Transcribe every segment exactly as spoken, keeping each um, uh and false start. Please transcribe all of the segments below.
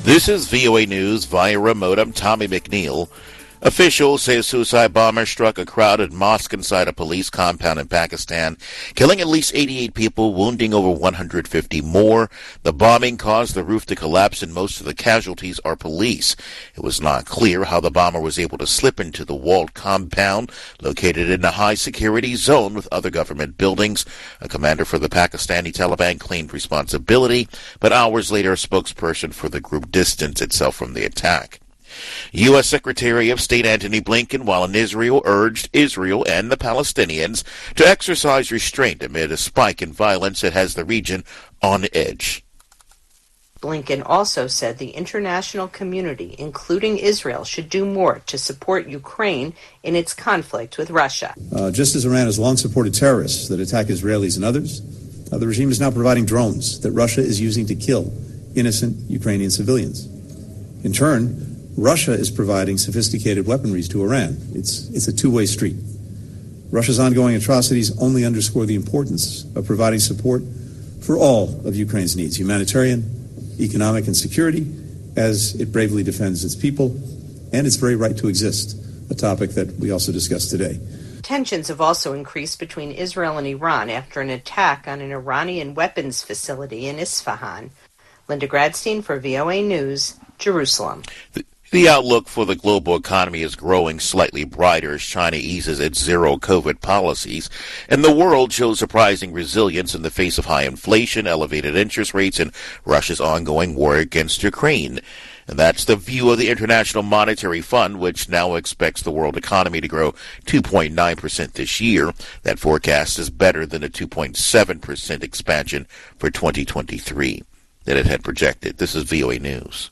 This is V O A News via remote. I'm Tommy McNeil. Officials say a suicide bomber struck a crowded mosque inside a police compound in Pakistan, killing at least eighty-eight people, wounding over one hundred fifty more. The bombing caused the roof to collapse, and most of the casualties are police. It was not clear how the bomber was able to slip into the walled compound located in a high-security zone with other government buildings. A commander for the Pakistani Taliban claimed responsibility, but hours later a spokesperson for the group distanced itself from the attack. U S. Secretary of State Antony Blinken, while in Israel, urged Israel and the Palestinians to exercise restraint amid a spike in violence that has the region on edge. Blinken also said the international community, including Israel, should do more to support Ukraine in its conflict with Russia. Uh, just as Iran has long supported terrorists that attack Israelis and others, uh, the regime is now providing drones that Russia is using to kill innocent Ukrainian civilians. In turn, Russia is providing sophisticated weaponry to Iran. It's, it's a two-way street. Russia's ongoing atrocities only underscore the importance of providing support for all of Ukraine's needs, humanitarian, economic, and security, as it bravely defends its people and its very right to exist, a topic that we also discussed today. Tensions have also increased between Israel and Iran after an attack on an Iranian weapons facility in Isfahan. Linda Gradstein for V O A News, Jerusalem. The- The outlook for the global economy is growing slightly brighter as China eases its zero-COVID policies, and the world shows surprising resilience in the face of high inflation, elevated interest rates, and Russia's ongoing war against Ukraine. And that's the view of the International Monetary Fund, which now expects the world economy to grow two point nine percent this year. That forecast is better than the two point seven percent expansion for twenty twenty-three that it had projected. This is V O A News.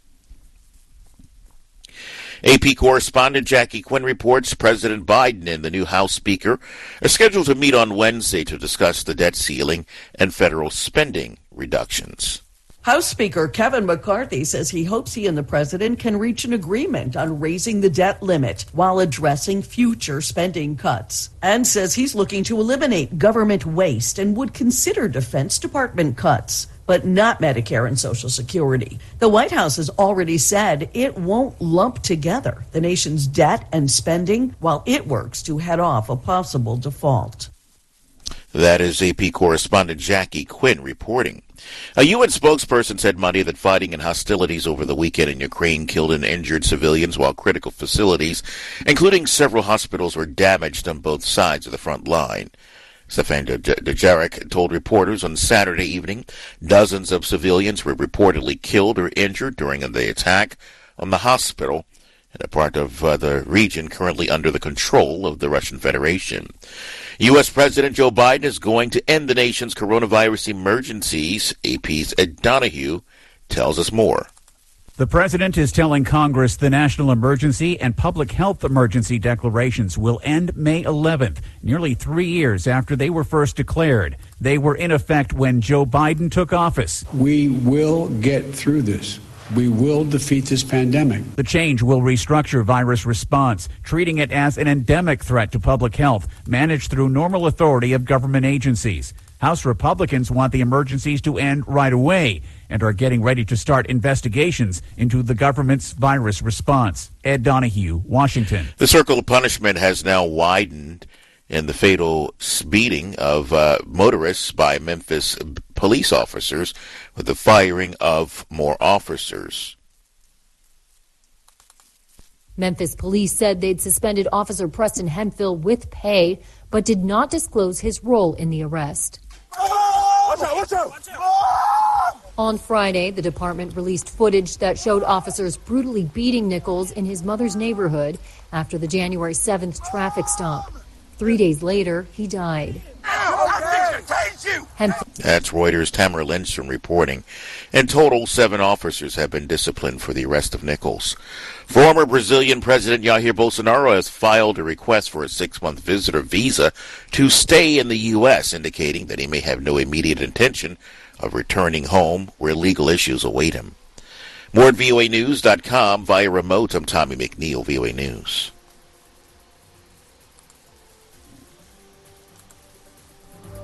A P correspondent Jackie Quinn reports President Biden and the new House Speaker are scheduled to meet on Wednesday to discuss the debt ceiling and federal spending reductions. House Speaker Kevin McCarthy says he hopes he and the president can reach an agreement on raising the debt limit while addressing future spending cuts, and says he's looking to eliminate government waste and would consider Defense Department cuts, but not Medicare and Social Security. The White House has already said it won't lump together the nation's debt and spending while it works to head off a possible default. That is A P correspondent Jackie Quinn reporting. A U N spokesperson said Monday that fighting and hostilities over the weekend in Ukraine killed and injured civilians, while critical facilities, including several hospitals, were damaged on both sides of the front line. Stefan Dujarric told reporters on Saturday evening dozens of civilians were reportedly killed or injured during the attack on the hospital in a part of uh, the region currently under the control of the Russian Federation. U S. President Joe Biden is going to end the nation's coronavirus emergencies. A P's Ed Donahue tells us more. The president is telling Congress the national emergency and public health emergency declarations will end May eleventh, nearly three years after they were first declared. They were in effect when Joe Biden took office. We will get through this. We will defeat this pandemic. The change will restructure virus response, treating it as an endemic threat to public health, managed through normal authority of government agencies. House Republicans want the emergencies to end right away and are getting ready to start investigations into the government's virus response. Ed Donahue, Washington. The circle of punishment has now widened in the fatal beating of uh, motorists by Memphis police officers with the firing of more officers. Memphis police said they'd suspended Officer Preston Hemphill with pay, but did not disclose his role in the arrest. Watch out, watch out, watch out. On Friday, the department released footage that showed officers brutally beating Nichols in his mother's neighborhood after the January seventh traffic stop. Three days later, he died. That's Reuters' Tamara Lindstrom reporting. In total, seven officers have been disciplined for the arrest of Nichols. Former Brazilian President Jair Bolsonaro has filed a request for a six-month visitor visa to stay in the U S, indicating that he may have no immediate intention of returning home where legal issues await him. More at V O A News dot com via remote. I'm Tommy McNeil, V O A News.